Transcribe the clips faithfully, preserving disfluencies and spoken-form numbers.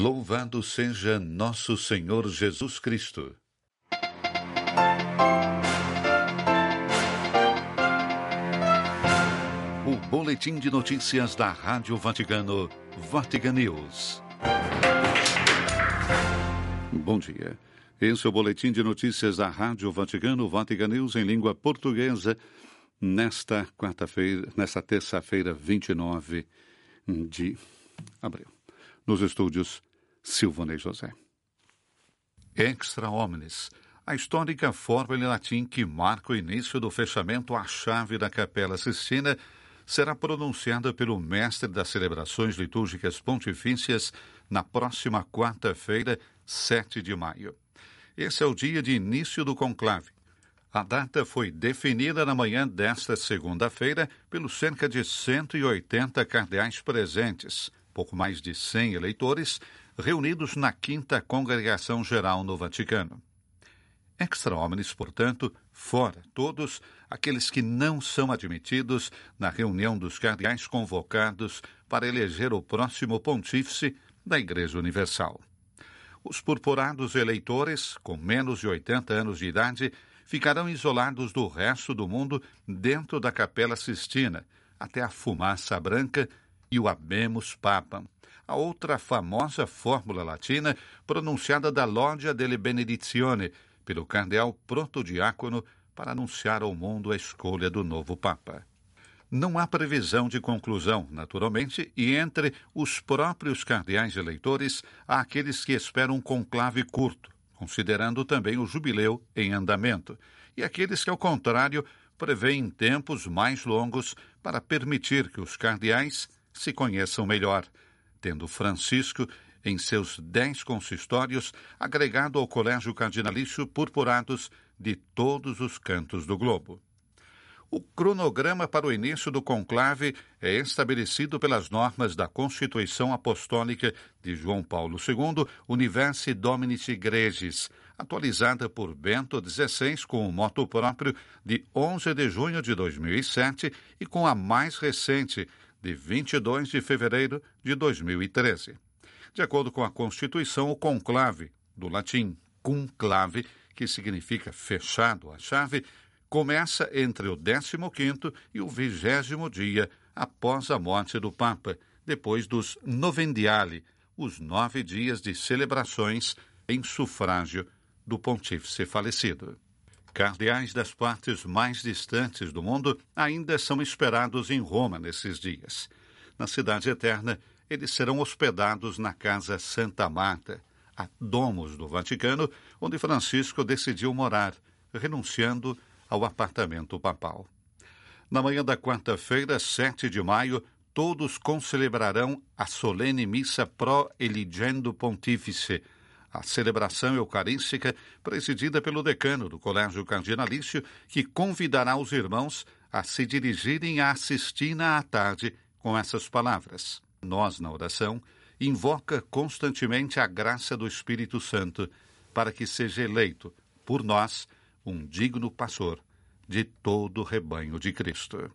Louvado seja nosso Senhor Jesus Cristo. O boletim de notícias da Rádio Vaticano, Vatican News. Bom dia. Esse é o boletim de notícias da Rádio Vaticano, Vatican News, em língua portuguesa, nesta quarta-feira, nesta terça-feira, vinte e nove de abril. Nos estúdios, Silvonei José. Extra Omnes, a histórica fórmula em latim que marca o início do fechamento à chave da Capela Sistina, será pronunciada pelo mestre das celebrações litúrgicas pontifícias na próxima quarta-feira, sete de maio. Esse é o dia de início do conclave. A data foi definida na manhã desta segunda-feira pelos cerca de cento e oitenta cardeais presentes, pouco mais de cem eleitores, reunidos na quinta Congregação Geral no Vaticano. Extra omnes, portanto, fora todos aqueles que não são admitidos na reunião dos cardeais convocados para eleger o próximo pontífice da Igreja Universal. Os purpurados eleitores, com menos de oitenta anos de idade, ficarão isolados do resto do mundo dentro da Capela Sistina, até a fumaça branca e o Habemus Papam, a outra famosa fórmula latina pronunciada da Loggia delle Benedizione, pelo cardeal protodiácono, para anunciar ao mundo a escolha do novo Papa. Não há previsão de conclusão, naturalmente, e entre os próprios cardeais eleitores há aqueles que esperam um conclave curto, considerando também o jubileu em andamento, e aqueles que, ao contrário, prevêem tempos mais longos para permitir que os cardeais se conheçam melhor, tendo Francisco, em seus dez consistórios, agregado ao colégio cardinalício purpurados de todos os cantos do globo. O cronograma para o início do conclave é estabelecido pelas normas da Constituição Apostólica de João Paulo segundo, Universi Dominici Gregis, atualizada por Bento dezesseis com o moto próprio de onze de junho de dois mil e sete e com a mais recente, de vinte e dois de fevereiro de dois mil e treze. De acordo com a Constituição, o conclave, do latim conclave, que significa fechado à chave, começa entre o décimo quinto e o vigésimo dia após a morte do Papa, depois dos novendiali, os nove dias de celebrações em sufrágio do pontífice falecido. Cardeais das partes mais distantes do mundo ainda são esperados em Roma nesses dias. Na Cidade Eterna, eles serão hospedados na Casa Santa Marta, a Domus do Vaticano, onde Francisco decidiu morar, renunciando ao apartamento papal. Na manhã da quarta-feira, sete de maio, todos concelebrarão a solene missa pro eligendo pontífice, a celebração eucarística presidida pelo decano do Colégio Cardinalício, que convidará os irmãos a se dirigirem à Sistina à tarde com essas palavras. Nós, na oração, invoca constantemente a graça do Espírito Santo para que seja eleito, por nós, um digno pastor de todo o rebanho de Cristo.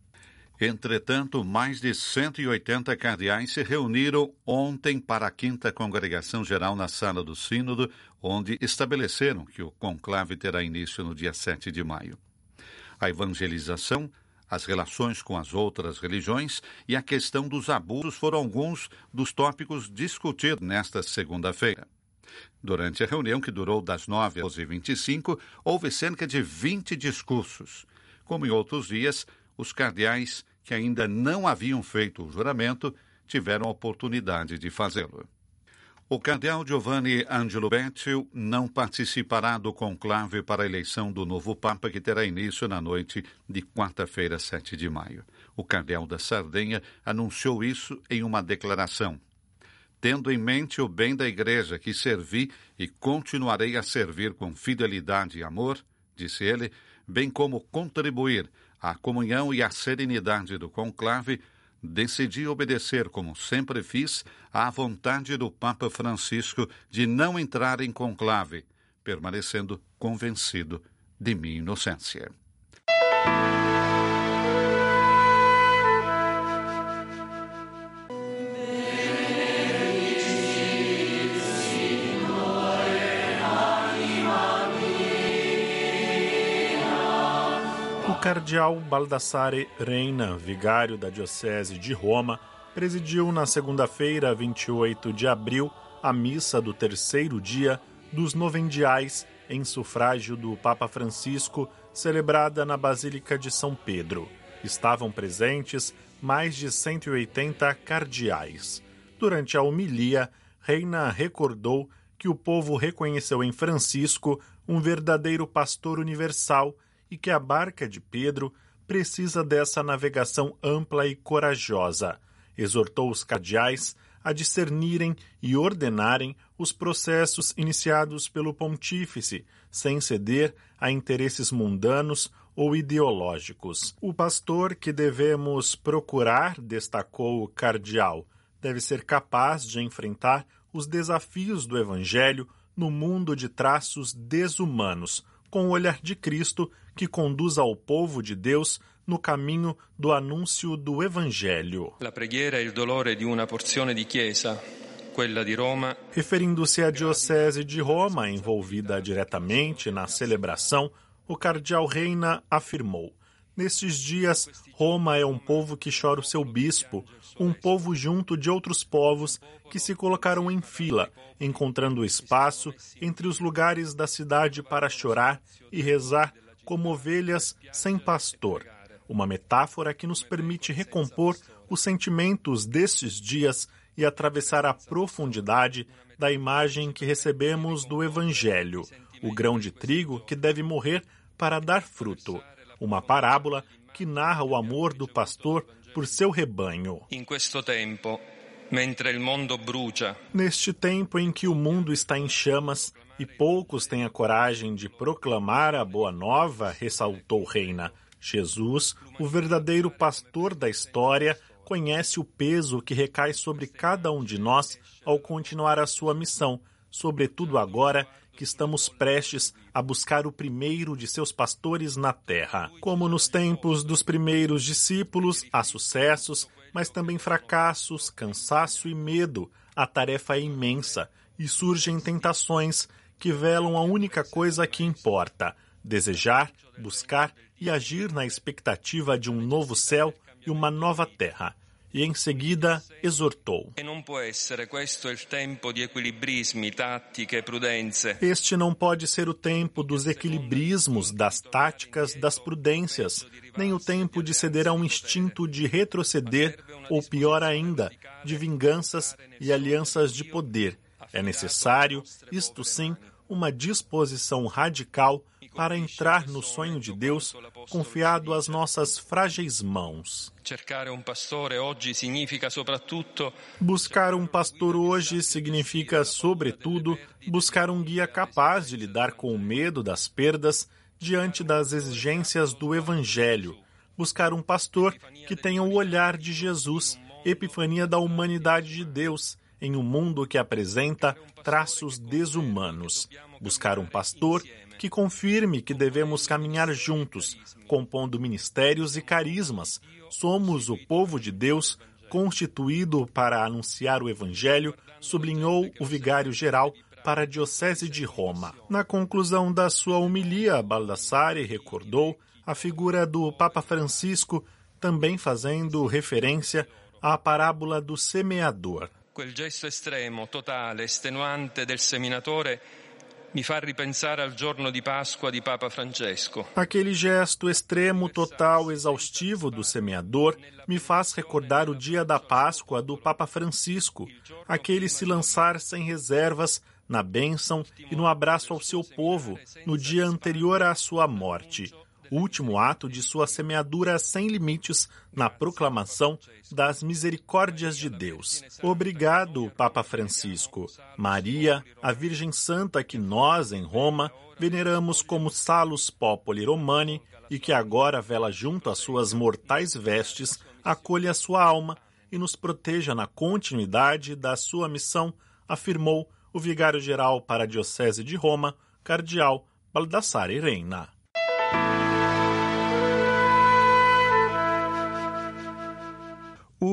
Entretanto, mais de cento e oitenta cardeais se reuniram ontem para a quinta Congregação Geral na Sala do Sínodo, onde estabeleceram que o conclave terá início no dia sete de maio. A evangelização, as relações com as outras religiões e a questão dos abusos foram alguns dos tópicos discutidos nesta segunda-feira. Durante a reunião, que durou das nove às onze e vinte e cinco, houve cerca de vinte discursos. Como em outros dias, os cardeais que ainda não haviam feito o juramento tiveram a oportunidade de fazê-lo. O cardeal Giovanni Angelo Becciu não participará do conclave para a eleição do novo Papa, que terá início na noite de quarta-feira, sete de maio. O cardeal da Sardenha anunciou isso em uma declaração. Tendo em mente o bem da Igreja, que servi e continuarei a servir com fidelidade e amor, disse ele, bem como contribuir à comunhão e à serenidade do conclave, decidi obedecer, como sempre fiz, à vontade do Papa Francisco de não entrar em conclave, permanecendo convencido de minha inocência. cardeal Baldassare Reina, vigário da Diocese de Roma, presidiu na segunda-feira, vinte e oito de abril, a missa do terceiro dia dos novendiais em sufrágio do Papa Francisco, celebrada na Basílica de São Pedro. Estavam presentes mais de cento e oitenta cardeais. Durante a homilia, Reina recordou que o povo reconheceu em Francisco um verdadeiro pastor universal e que a barca de Pedro precisa dessa navegação ampla e corajosa. Exortou os cardeais a discernirem e ordenarem os processos iniciados pelo pontífice, sem ceder a interesses mundanos ou ideológicos. O pastor que devemos procurar, destacou o cardeal, deve ser capaz de enfrentar os desafios do Evangelho no mundo de traços desumanos, com o olhar de Cristo que conduz ao povo de Deus no caminho do anúncio do Evangelho. La preghiera è il dolore di una porzione di Chiesa, quella di Roma. Referindo-se à Diocese de Roma, envolvida diretamente na celebração, o cardeal Reina afirmou: nestes dias, Roma é um povo que chora o seu bispo, um povo junto de outros povos que se colocaram em fila, encontrando espaço entre os lugares da cidade para chorar e rezar como ovelhas sem pastor. Uma metáfora que nos permite recompor os sentimentos destes dias e atravessar a profundidade da imagem que recebemos do Evangelho, o grão de trigo que deve morrer para dar fruto. Uma parábola que narra o amor do pastor por seu rebanho. In questo tempo, mentre il mondo brucia. Neste tempo em que o mundo está em chamas e poucos têm a coragem de proclamar a boa nova, ressaltou Reina, Jesus, o verdadeiro pastor da história, conhece o peso que recai sobre cada um de nós ao continuar a sua missão, sobretudo agora que estamos prestes a buscar o primeiro de seus pastores na terra. Como nos tempos dos primeiros discípulos, há sucessos, mas também fracassos, cansaço e medo. A tarefa é imensa e surgem tentações que velam a única coisa que importa: desejar, buscar e agir na expectativa de um novo céu e uma nova terra. E em seguida exortou: E non può essere questo il tempo di equilibrismi, tattiche e prudenze. Este não pode ser o tempo dos equilibrismos, das táticas, das prudências, nem o tempo de ceder a um instinto de retroceder, ou pior ainda, de vinganças e alianças de poder. É necessário, isto sim, uma disposição radical para entrar no sonho de Deus, confiado às nossas frágeis mãos. Cercare un pastore oggi significa soprattutto Buscar um pastor hoje significa, sobretudo, buscar um guia capaz de lidar com o medo das perdas diante das exigências do Evangelho. Buscar um pastor que tenha o olhar de Jesus, epifania da humanidade de Deus, em um mundo que apresenta traços desumanos. Buscar um pastor que confirme que devemos caminhar juntos, compondo ministérios e carismas. Somos o povo de Deus, constituído para anunciar o Evangelho, sublinhou o vigário-geral para a Diocese de Roma. Na conclusão da sua homilia, Baldassare recordou a figura do Papa Francisco, também fazendo referência à parábola do semeador. Quel gesto estremo, totale, estenuante del seminatore mi fa ripensare al giorno di Pasqua di Papa Francesco. Aquele gesto extremo, total, exaustivo do semeador me faz recordar o dia da Páscoa do Papa Francisco, aquele se lançar sem reservas na bênção e no abraço ao seu povo no dia anterior à sua morte, último ato de sua semeadura sem limites na proclamação das misericórdias de Deus. Obrigado, Papa Francisco. Maria, a Virgem Santa que nós, em Roma, veneramos como Salus Populi Romani e que agora vela junto às suas mortais vestes, acolha a sua alma e nos proteja na continuidade da sua missão, afirmou o vigário-geral para a Diocese de Roma, cardeal Baldassare Reina. O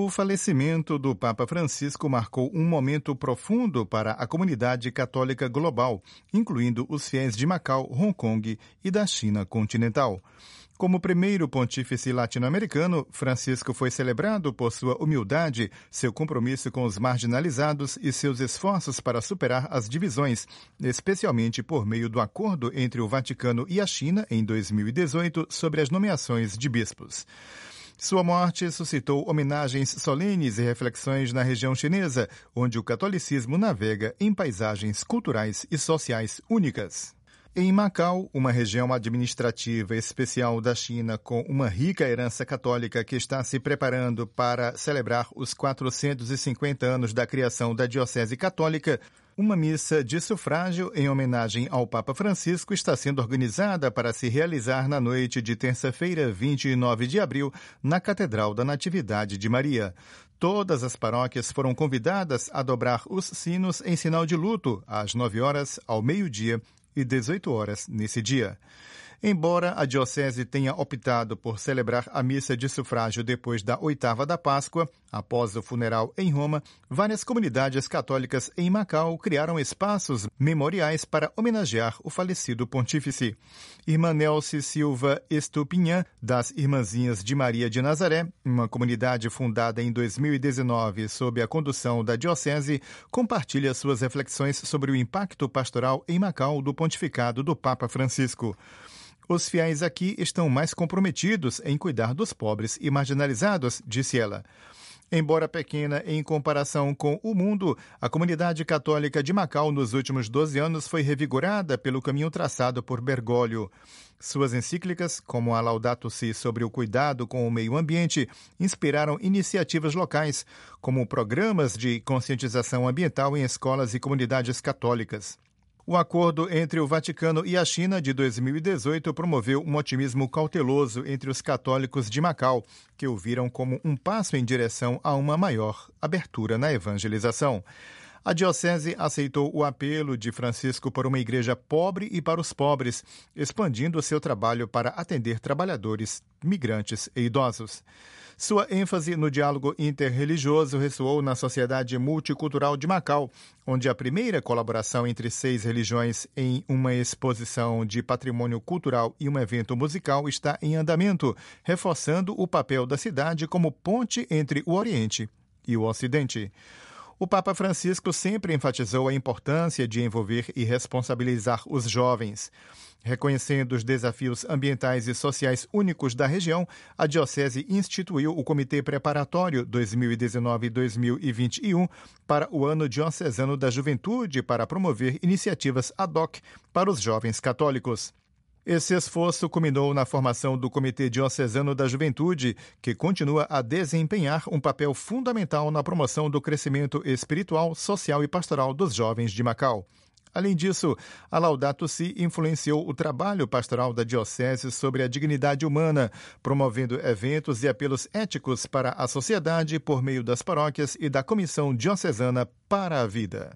O falecimento do Papa Francisco marcou um momento profundo para a comunidade católica global, incluindo os fiéis de Macau, Hong Kong e da China continental. Como primeiro pontífice latino-americano, Francisco foi celebrado por sua humildade, seu compromisso com os marginalizados e seus esforços para superar as divisões, especialmente por meio do acordo entre o Vaticano e a China em dois mil e dezoito sobre as nomeações de bispos. Sua morte suscitou homenagens solenes e reflexões na região chinesa, onde o catolicismo navega em paisagens culturais e sociais únicas. Em Macau, uma região administrativa especial da China com uma rica herança católica que está se preparando para celebrar os quatrocentos e cinquenta anos da criação da Diocese Católica, uma missa de sufrágio em homenagem ao Papa Francisco está sendo organizada para se realizar na noite de terça-feira, vinte e nove de abril, na Catedral da Natividade de Maria. Todas as paróquias foram convidadas a dobrar os sinos em sinal de luto às nove horas, ao meio-dia e dezoito horas nesse dia. Embora a Diocese tenha optado por celebrar a missa de sufrágio depois da oitava da Páscoa, após o funeral em Roma, várias comunidades católicas em Macau criaram espaços memoriais para homenagear o falecido pontífice. Irmã Nelce Silva Estupinhã, das Irmãzinhas de Maria de Nazaré, uma comunidade fundada em dois mil e dezenove sob a condução da Diocese, compartilha suas reflexões sobre o impacto pastoral em Macau do pontificado do Papa Francisco. Os fiéis aqui estão mais comprometidos em cuidar dos pobres e marginalizados, disse ela. Embora pequena em comparação com o mundo, a comunidade católica de Macau nos últimos doze anos foi revigorada pelo caminho traçado por Bergoglio. Suas encíclicas, como a Laudato Si sobre o cuidado com o meio ambiente, inspiraram iniciativas locais, como programas de conscientização ambiental em escolas e comunidades católicas. O acordo entre o Vaticano e a China de dois mil e dezoito promoveu um otimismo cauteloso entre os católicos de Macau, que o viram como um passo em direção a uma maior abertura na evangelização. A Diocese aceitou o apelo de Francisco por uma igreja pobre e para os pobres, expandindo seu trabalho para atender trabalhadores, migrantes e idosos. Sua ênfase no diálogo interreligioso ressoou na sociedade multicultural de Macau, onde a primeira colaboração entre seis religiões em uma exposição de patrimônio cultural e um evento musical está em andamento, reforçando o papel da cidade como ponte entre o Oriente e o Ocidente. O Papa Francisco sempre enfatizou a importância de envolver e responsabilizar os jovens. Reconhecendo os desafios ambientais e sociais únicos da região, a Diocese instituiu o Comitê Preparatório dois mil e dezenove a dois mil e vinte e um para o Ano Diocesano da Juventude para promover iniciativas ad hoc para os jovens católicos. Esse esforço culminou na formação do Comitê Diocesano da Juventude, que continua a desempenhar um papel fundamental na promoção do crescimento espiritual, social e pastoral dos jovens de Macau. Além disso, a Laudato Si influenciou o trabalho pastoral da Diocese sobre a dignidade humana, promovendo eventos e apelos éticos para a sociedade por meio das paróquias e da Comissão Diocesana para a Vida.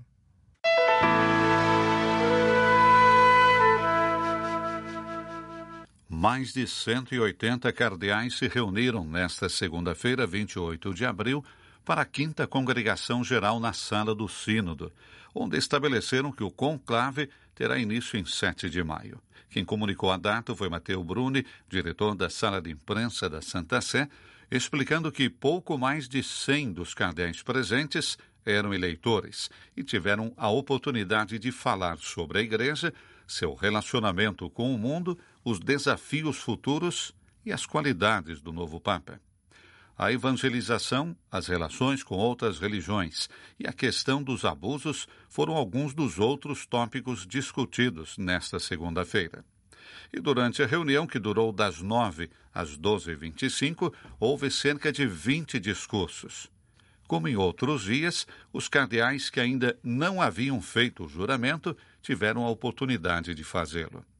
Mais de cento e oitenta cardeais se reuniram nesta segunda-feira, vinte e oito de abril, para a quinta Congregação Geral na Sala do Sínodo, onde estabeleceram que o conclave terá início em sete de maio. Quem comunicou a data foi Matteo Bruni, diretor da Sala de Imprensa da Santa Sé, explicando que pouco mais de cem dos cardeais presentes eram eleitores e tiveram a oportunidade de falar sobre a Igreja, seu relacionamento com o mundo, os desafios futuros e as qualidades do novo Papa. A evangelização, as relações com outras religiões e a questão dos abusos foram alguns dos outros tópicos discutidos nesta segunda-feira. E durante a reunião, que durou das nove às doze e vinte e cinco, houve cerca de vinte discursos. Como em outros dias, os cardeais que ainda não haviam feito o juramento tiveram a oportunidade de fazê-lo.